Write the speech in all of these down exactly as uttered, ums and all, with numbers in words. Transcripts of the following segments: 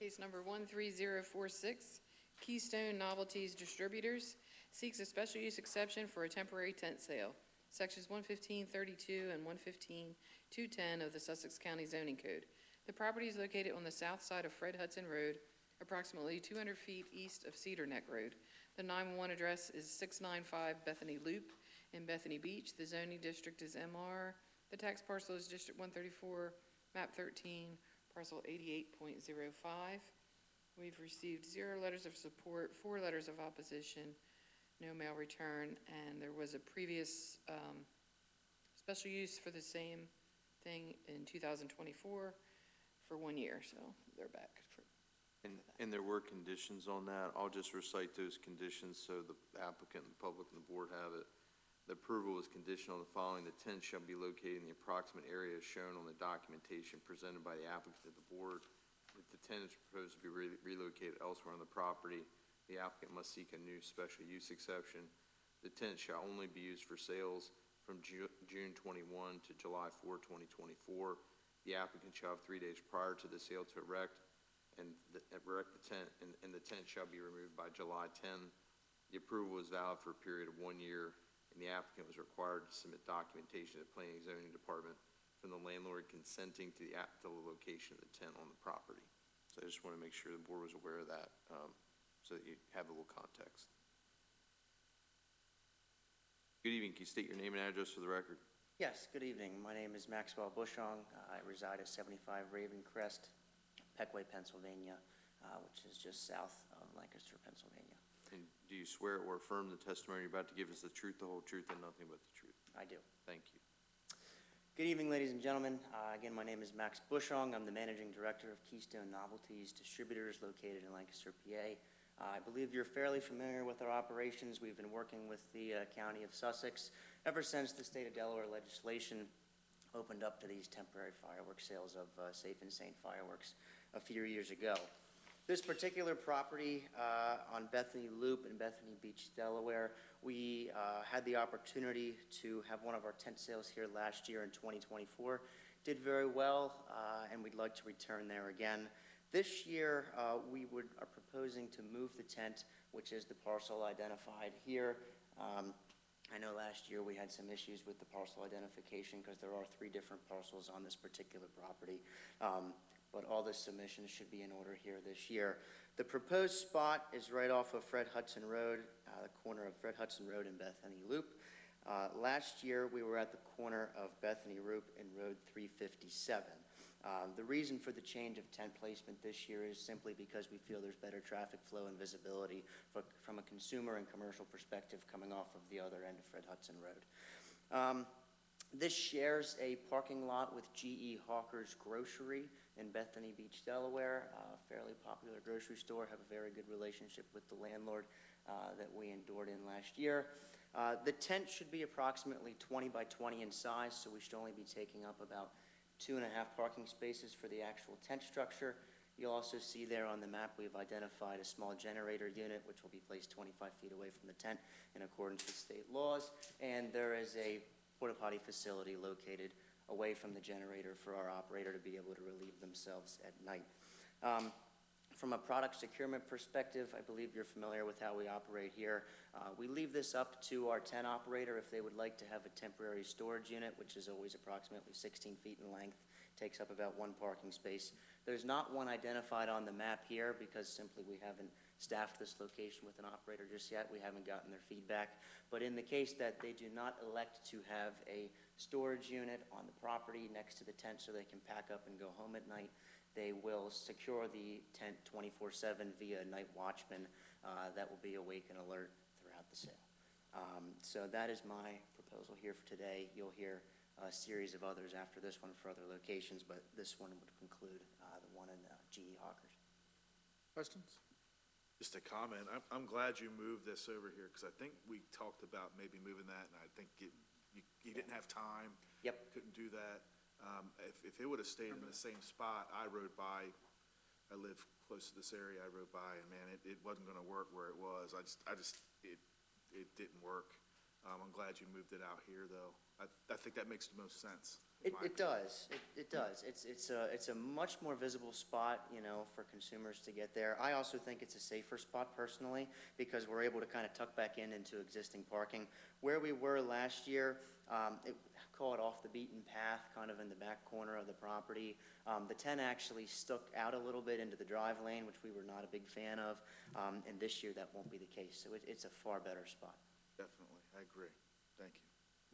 Case number one three zero four six, Keystone Novelties Distributors seeks a special use exception for a temporary tent sale. Sections one fifteen thirty-two and one fifteen two ten of the Sussex County Zoning Code. The property is located on the south side of Fred Hudson Road, approximately two hundred feet east of Cedar Neck Road. The nine one one address is six ninety-five Bethany Loop in Bethany Beach. The zoning district is M R. The tax parcel is District one thirty-four, map thirteen, parcel eighty-eight point zero five. We've received zero letters of support, four letters of opposition, no mail return, and there was a previous um, special use for the same thing in two thousand twenty-four for one year, so they're back. For, and, and there were conditions on that. I'll just recite those conditions so the applicant, the public, and the board have it. The approval is conditional on the following: the tent shall be located in the approximate area shown on the documentation presented by the applicant to the board. If the tent is proposed to be re relocated elsewhere on the property, the applicant must seek a new special use exception. The tent shall only be used for sales from Ju June twenty-first to July fourth, twenty twenty-four. The applicant shall have three days prior to the sale to erect and the, erect the tent, and, and the tent shall be removed by July tenth. The approval is valid for a period of one year, and the applicant was required to submit documentation to the Planning and Zoning Department from the landlord consenting to the, to the location of the tent on the property. So I just want to make sure the board was aware of that, um, so that you have a little context. Good evening. Can you state your name and address for the record? Yes, good evening. My name is Maxwell Bushong. Uh, I reside at seventy-five Raven Crest, Peckway, Pennsylvania, uh, which is just south of Lancaster, Pennsylvania. And do you swear or affirm the testimony you're about to give is the truth, the whole truth, and nothing but the truth? I do. Thank you. Good evening, ladies and gentlemen. Uh, again, my name is Max Bushong. I'm the Managing Director of Keystone Novelties Distributors located in Lancaster, P A. Uh, I believe you're fairly familiar with our operations. We've been working with the uh, County of Sussex ever since the state of Delaware legislation opened up to these temporary fireworks sales of uh, Safe and Sane fireworks a few years ago. This particular property uh, on Bethany Loop in Bethany Beach, Delaware, we uh, had the opportunity to have one of our tent sales here last year in twenty twenty-four. Did very well, uh, and we'd like to return there again. This year, uh, we would, are proposing to move the tent, which is the parcel identified here. Um, I know last year we had some issues with the parcel identification because there are three different parcels on this particular property. Um, but all the submissions should be in order here this year. The proposed spot is right off of Fred Hudson Road, uh, the corner of Fred Hudson Road and Bethany Loop. Uh, last year, we were at the corner of Bethany Loop and Road three fifty-seven. Um, the reason for the change of tent placement this year is simply because we feel there's better traffic flow and visibility for, from a consumer and commercial perspective coming off of the other end of Fred Hudson Road. Um, This shares a parking lot with G E Hawker's Grocery in Bethany Beach, Delaware, a fairly popular grocery store. Have a very good relationship with the landlord uh, that we endured in last year. Uh, the tent should be approximately twenty by twenty in size, so we should only be taking up about two and a half parking spaces for the actual tent structure. You'll also see there on the map we've identified a small generator unit which will be placed twenty-five feet away from the tent in accordance with state laws, and there is a porta potty facility located away from the generator for our operator to be able to relieve themselves at night. Um, from a product securement perspective, I believe you're familiar with how we operate here. Uh, we leave this up to our tent operator if they would like to have a temporary storage unit, which is always approximately sixteen feet in length, takes up about one parking space. There's not one identified on the map here because simply we haven't staffed this location with an operator just yet. We haven't gotten their feedback. But in the case that they do not elect to have a storage unit on the property next to the tent so they can pack up and go home at night, they will secure the tent twenty-four seven via a night watchman uh, that will be awake and alert throughout the sale. Um, so that is my proposal here for today. You'll hear a series of others after this one for other locations, but this one would conclude uh, the one in uh, G E Hawkers. Questions? Just a comment. I'm, I'm glad you moved this over here because I think we talked about maybe moving that, and I think it, you, you didn't have time. Yep. Couldn't do that. Um, if, if it would have stayed in the same spot, I rode by. I live close to this area. I rode by, and man, it, it wasn't going to work where it was. I just, I just, it, it didn't work. Um, I'm glad you moved it out here, though. I, I think that makes the most sense. It, my it does, it, it does. It's, it's a, it's a much more visible spot, you know, for consumers to get there. I also think it's a safer spot personally, because we're able to kind of tuck back in into existing parking. Where we were last year, um, it, call it off the beaten path, kind of in the back corner of the property. Um, the tent actually stuck out a little bit into the drive lane, which we were not a big fan of. Um, and this year that won't be the case, so it, it's a far better spot. Definitely, I agree. Thank you.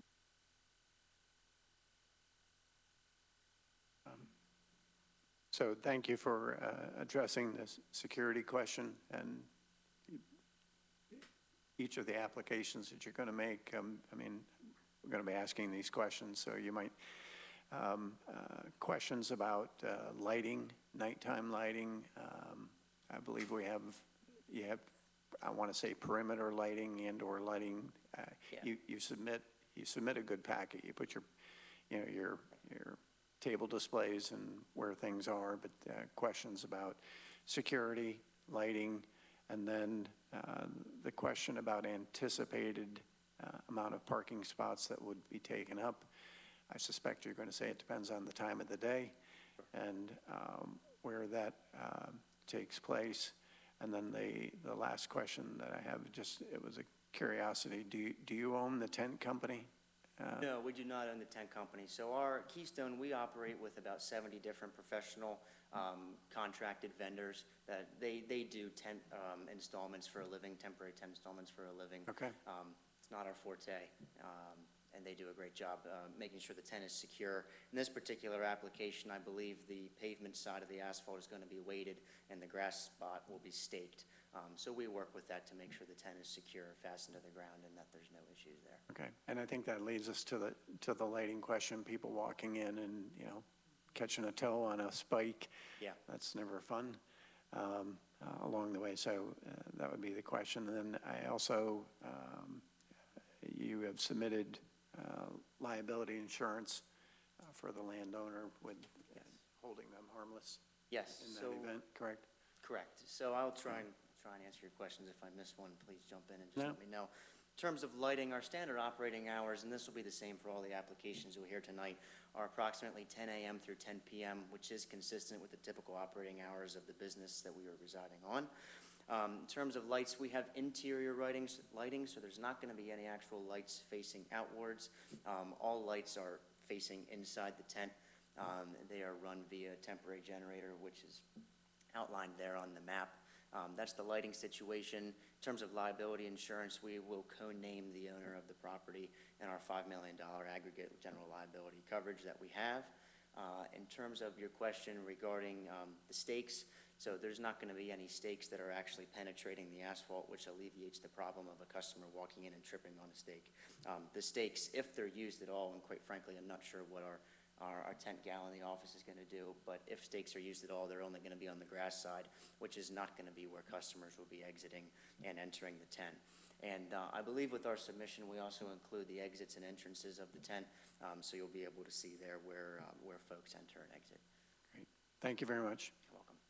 So thank you for uh, addressing this security question, and each of the applications that you're going to make, um, I mean, we're going to be asking these questions, so you might, um, uh, questions about uh, lighting, nighttime lighting. Um, I believe we have, you have, I want to say perimeter lighting, indoor lighting. Uh, Yeah. You, you submit, you submit a good packet. You put your, you know, your, your table displays and where things are, but uh, questions about security, lighting, and then uh, the question about anticipated uh, amount of parking spots that would be taken up. I suspect you're going to say it depends on the time of the day and um, where that uh, takes place. And then the, the last question that I have, just, it was a curiosity, do you, do you own the tent company? Uh, No, we do not own the tent company. So our Keystone, we operate with about seventy different professional um, contracted vendors that they, they do tent um, installments for a living, temporary tent installments for a living. Okay. Um, It's not our forte, um, and they do a great job uh, making sure the tent is secure. In this particular application, I believe the pavement side of the asphalt is going to be weighted and the grass spot will be staked. Um, So we work with that to make sure the tent is secure, fastened to the ground, and that there's no issues there. Okay, and I think that leads us to the, to the lighting question, people walking in and, you know, catching a toe on a spike. Yeah. That's never fun um, uh, along the way, so uh, that would be the question. And then I also, um, you have submitted uh, liability insurance uh, for the landowner with uh, holding them harmless Yes. in so- that event, correct? Correct. So I'll try and, try and answer your questions. If I miss one, please jump in and just No. let me know. In terms of lighting, our standard operating hours, and this will be the same for all the applications you'll hear tonight, are approximately ten A M through ten P M, which is consistent with the typical operating hours of the business that we are residing on. Um, in terms of lights, we have interior lightings, lighting, so there's not going to be any actual lights facing outwards. Um, all lights are facing inside the tent. Um, they are run via a temporary generator, which is outlined there on the map. Um, that's the lighting situation. In terms of liability insurance, we will co-name the owner of the property in our five million dollars aggregate general liability coverage that we have. Uh, in terms of your question regarding um, the stakes, so there's not going to be any stakes that are actually penetrating the asphalt, which alleviates the problem of a customer walking in and tripping on a stake. Um, the stakes, if they're used at all, and quite frankly, I'm not sure what our Our, our tent gal in the office is going to do, but if stakes are used at all, they're only going to be on the grass side, which is not going to be where customers will be exiting and entering the tent. And uh, I believe with our submission, we also include the exits and entrances of the tent, um, so you'll be able to see there where, uh, where folks enter and exit. Great, thank you very much. You're welcome.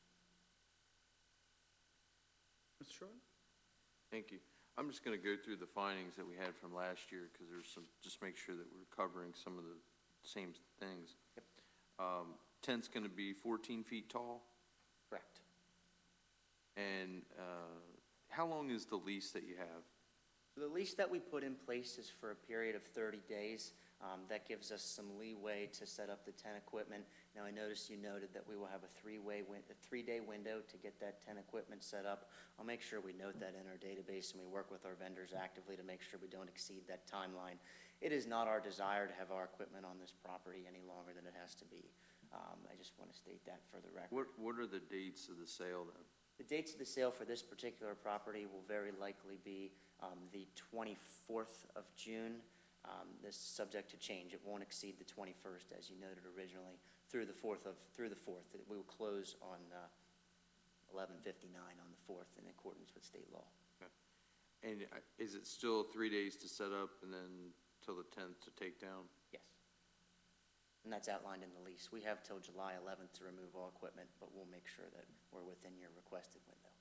Mister Short? Thank you. I'm just going to go through the findings that we had from last year, because there's some, just make sure that we're covering some of the same things. Yep. Um, tent's going to be fourteen feet tall, Correct. and uh, how long is the lease that you have? So the lease that we put in place is for a period of thirty days. Um, that gives us some leeway to set up the tent equipment. Now, I noticed you noted that we will have a three-way, win- a three-day window to get that tent equipment set up. I'll make sure we note that in our database, and we work with our vendors actively to make sure we don't exceed that timeline. It is not our desire to have our equipment on this property any longer than it has to be. Um, I just want to state that for the record. What, what are the dates of the sale then? The dates of the sale for this particular property will very likely be um, the twenty-fourth of June. Um, This is subject to change. It won't exceed the twenty-first, as you noted originally, through the fourth of, through the fourth. We will close on uh, eleven fifty-nine on the fourth in accordance with state law. And uh, is it still three days to set up and then till the tenth to take down? Yes. And that's outlined in the lease. We have till July eleventh to remove all equipment, but we'll make sure that we're within your requested window.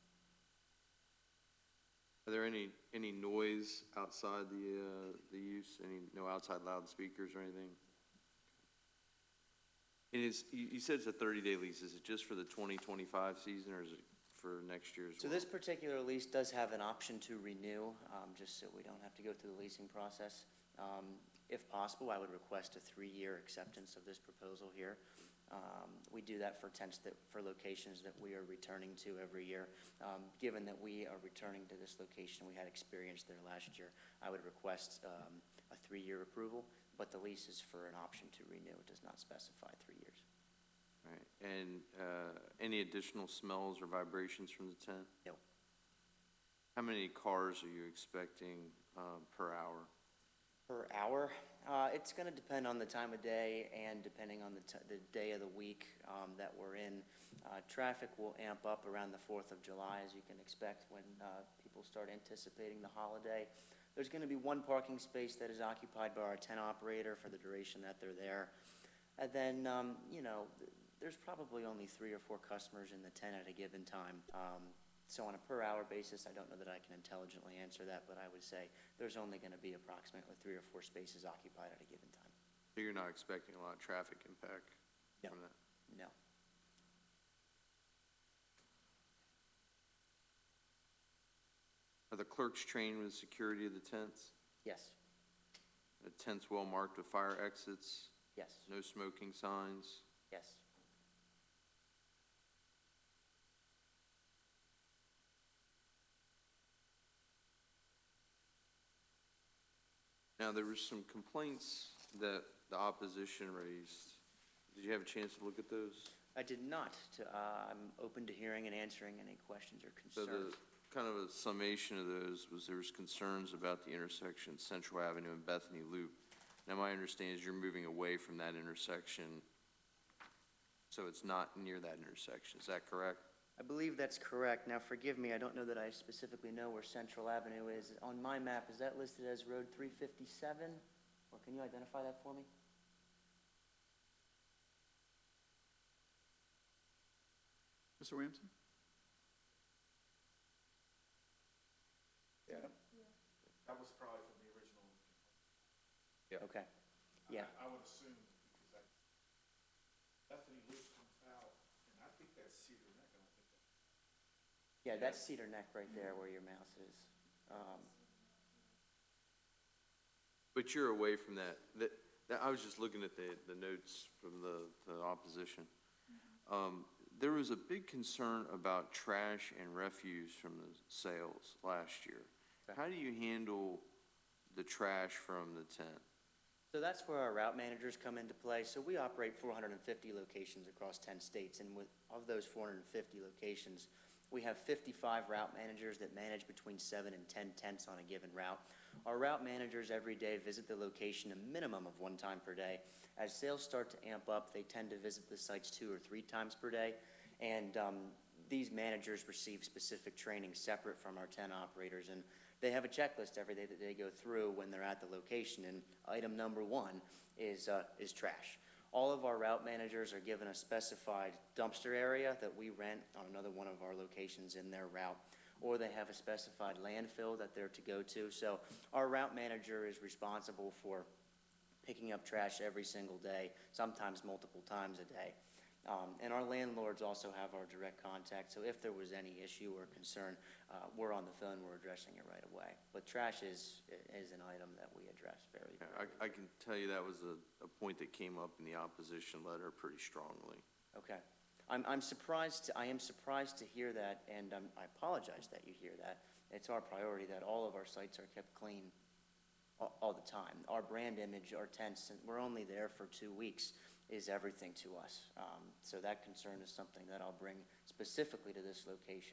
Are there any, any noise outside the, uh, the use, any, no outside loudspeakers or anything? And it's, you, you said it's a thirty-day lease. Is it just for the twenty twenty-five season, or is it for next year as So well? this particular lease does have an option to renew, um, just so we don't have to go through the leasing process. Um, If possible, I would request a three-year acceptance of this proposal here. Um, We do that for tents that, for locations that we are returning to every year. Um, Given that we are returning to this location, we had experience there last year, I would request um, a three-year approval, but the lease is for an option to renew. It does not specify three years. Right, and, uh, any additional smells or vibrations from the tent? No. How many cars are you expecting, um, per hour? Per hour, uh, it's gonna depend on the time of day and depending on the, t- the day of the week, um, that we're in. Uh, traffic will amp up around the Fourth of July, as you can expect, when, uh, people start anticipating the holiday. There's gonna be one parking space that is occupied by our tent operator for the duration that they're there. And then, um, you know, th- there's probably only three or four customers in the tent at a given time. Um, So on a per-hour basis, I don't know that I can intelligently answer that, but I would say there's only going to be approximately three or four spaces occupied at a given time. So you're not expecting a lot of traffic impact No. from that? No. Are the clerks trained with security of the tents? Yes. The tents well marked with fire exits, Yes. no smoking signs? Yes. Now, there were some complaints that the opposition raised. Did you have a chance to look at those? I did not. To, uh, I'm open to hearing and answering any questions or So concerns. the, kind of a summation of those was there was concerns about the intersection Central Avenue and Bethany Loop. Now, my understanding is you're moving away from that intersection, so it's not near that intersection. Is that correct? I believe that's correct. Now, forgive me, I don't know that I specifically know where Central Avenue is. On my map, is that listed as Road three fifty-seven? Or can you identify that for me? Mister Williamson? Yeah. That was probably from the original. Okay. Yeah. I would assume, because that, Bethany Loop comes out, and I think that's Cedar Neck, I don't think that. Yeah, that's Cedar Neck right there where your mouse is. Um, But you're away from that. That, that I was just looking at the, the notes from the, the opposition. Um, there was a big concern about trash and refuse from the sales last year. Okay. How do you handle the trash from the tent? So that's where our route managers come into play. So we operate four hundred fifty locations across ten states, and with, of those four hundred fifty locations, we have fifty-five route managers that manage between seven and ten tents on a given route. Our route managers every day visit the location a minimum of one time per day. As sales start to amp up, they tend to visit the sites two or three times per day, and um, these managers receive specific training separate from our tent operators, and they have a checklist every day that they go through when they're at the location, and item number one is, uh, is trash. All of our route managers are given a specified dumpster area that we rent on another one of our locations in their route, or they have a specified landfill that they're to go to. So our route manager is responsible for picking up trash every single day, sometimes multiple times a day. Um, and our landlords also have our direct contact, so if there was any issue or concern, uh, we're on the phone, we're addressing it right away. But trash is, is an item that we address very, Yeah, very. I, I can tell you that was a, a point that came up in the opposition letter pretty strongly. Okay. I'm, I'm surprised, to- I am surprised to hear that, and um, I apologize that you hear that. It's our priority that all of our sites are kept clean all, all the time. Our brand image, our tents, and we're only there for two weeks, is everything to us. Um, so that concern is something that I'll bring specifically to this location.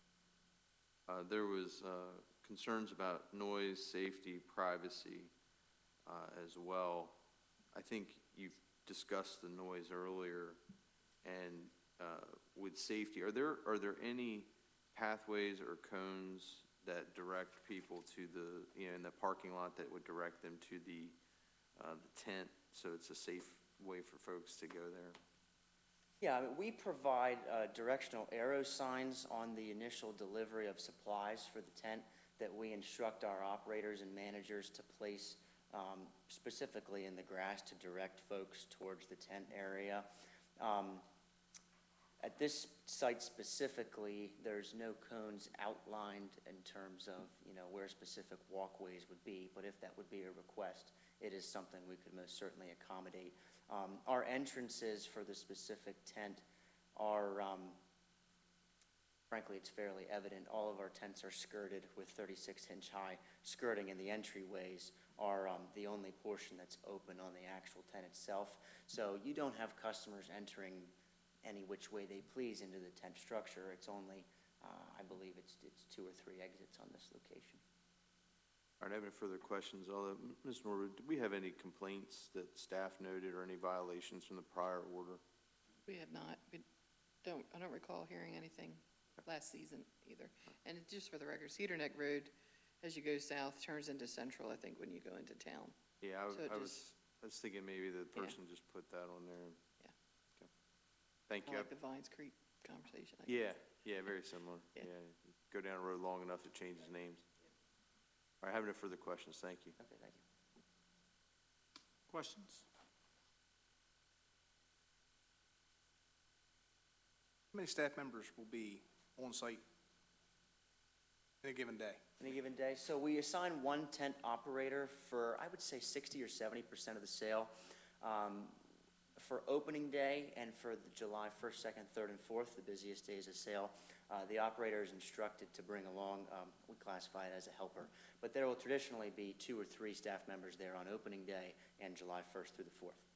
Uh, there was, uh, concerns about noise, safety, privacy, uh, as well. I think you've discussed the noise earlier, and, uh, with safety, are there, are there any pathways or cones that direct people to the, you know, in the parking lot that would direct them to the, uh, the tent, so it's a safe way for folks to go there? Yeah, I mean, we provide uh, directional arrow signs on the initial delivery of supplies for the tent that we instruct our operators and managers to place um, specifically in the grass to direct folks towards the tent area. Um, At this site specifically, there's no cones outlined in terms of, you know, where specific walkways would be, but if that would be a request, it is something we could most certainly accommodate. Um, Our entrances for the specific tent are, um, frankly, it's fairly evident. All of our tents are skirted with thirty-six inch high skirting, and the entryways are um, the only portion that's open on the actual tent itself. So you don't have customers entering any which way they please into the tent structure. It's only, uh, I believe it's, it's two or three exits on this location. All right, I have no further questions. Although, Miz Norwood, do we have any complaints that staff noted or any violations from the prior order? We have not. We don't, I don't recall hearing anything last season either. And it- just for the record, Cedar Neck Road, as you go south, turns into Central, I think, when you go into town. Yeah, I So it I was, just- I was thinking maybe the Yeah. person just put that on there. Yeah. Okay. Thank I you. like the Vines Creek conversation. I Yeah, guess. yeah, very similar. Yeah. Yeah, go down the road long enough, it changes names. All right, I have no further questions. Thank you. Okay, thank you. Questions? How many staff members will be on site in a given day? Any given day. So we assign one tent operator for, I would say, sixty or seventy percent of the sale. Um, For opening day and for the July first, second, third, and fourth, the busiest days of sale, uh, the operator is instructed to bring along, um, we classify it as a helper, but there will traditionally be two or three staff members there on opening day and July first through the fourth.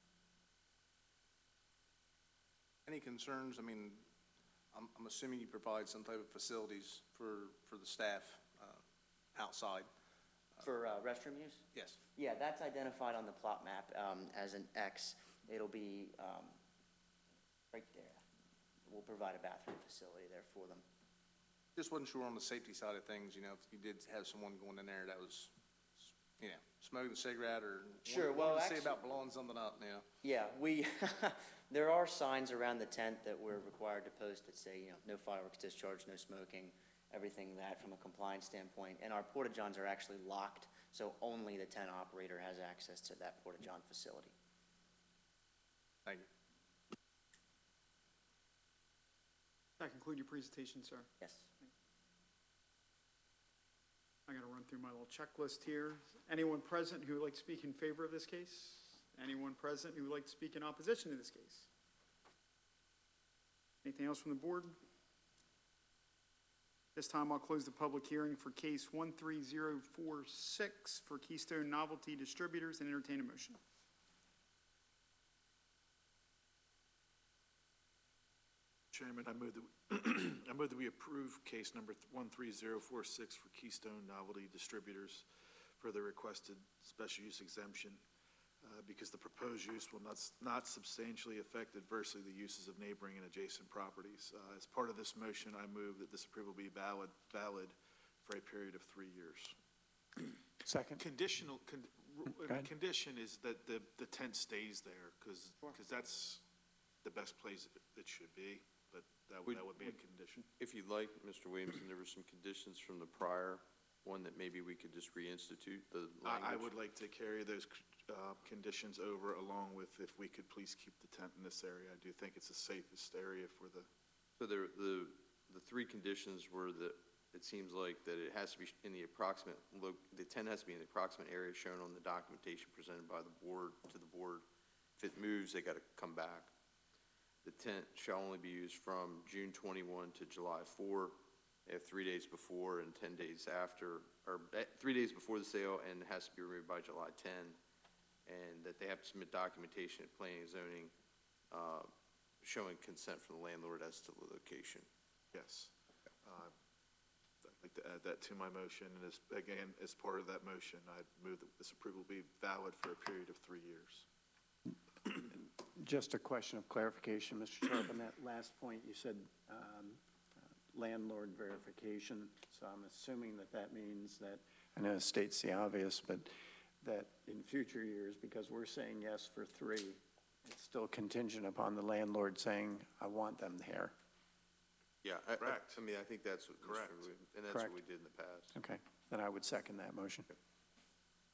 Any concerns? I mean, I'm, I'm assuming you provide some type of facilities for, for the staff uh, outside. For uh, restroom use? Yes. Yeah, that's identified on the plot map um, as an X. It'll be um, right there. We'll provide a bathroom facility there for them. Just wasn't sure on the safety side of things, you know, if you did have someone going in there that was, you know, smoking a cigarette or Sure, wanted- well, wanted to see actually- about blowing something up, you know. Yeah, we, there are signs around the tent that we're required to post that say, you know, no fireworks discharge, no smoking, everything that from a compliance standpoint. And our porta-johns are actually locked, so only the tent operator has access to that porta-john facility. Thank you. That conclude your presentation, sir? Yes. I gotta run through my little checklist here. Anyone present who would like to speak in favor of this case? Anyone present who would like to speak in opposition to this case? Anything else from the board? This time I'll close the public hearing for case one three zero four six for Keystone Novelty Distributors and entertain a motion. Chairman, I move that, we- I move that we approve case number one three zero four six for Keystone Novelty Distributors for the requested special use exemption, uh, because the proposed use will not, s- not substantially affect adversely the uses of neighboring and adjacent properties. Uh, As part of this motion, I move that this approval be valid, valid for a period of three years. Second? Conditional, con, Go the ahead. condition is that the, the tent stays there, because, that's the best place it, it should be, but that, would- Would- that would be a condition. If you'd like, Mister Williamson, there were some conditions from the prior one that maybe we could just reinstitute the language. I, I would like to carry those, uh, conditions over, along with if we could please keep the tent in this area. I do think it's the safest area for the, So there, the, the three conditions were that it seems like that it has to be in the approximate, lo- the tent has to be in the approximate area shown on the documentation presented by the board, to the board. If it moves, they gotta come back. The tent shall only be used from June twenty-first to July fourth, if three days before and ten days after, or eh, three days before the sale, and it has to be removed by July tenth. And that they have to submit documentation at planning and zoning, uh, showing consent from the landlord as to the location. yes. Uh, I'd like to add that to my motion, and as, again, as part of that motion, I'd move that this approval be valid for a period of three years. Just a question of clarification, Mister Sharp, on that last point, you said um, uh, landlord verification, so I'm assuming that that means that, I know it states the obvious, but that in future years, because we're saying yes for three, it's still contingent upon the landlord saying, I want them here. Yeah, I, I, Correct. I mean, I think that's what, Mister Correct. Williams- and that's Correct. what we did in the past. Okay, then I would second that motion.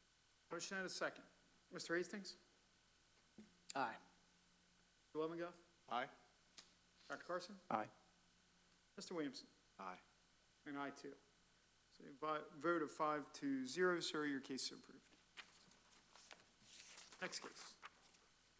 Motion and a second. Mister Hastings? Aye. Mister Levengoff? Aye. Doctor Carson? Aye. Mister Williamson? Aye. And I too. So a vi- vote of five to zero, sir, your case is approved. Next case.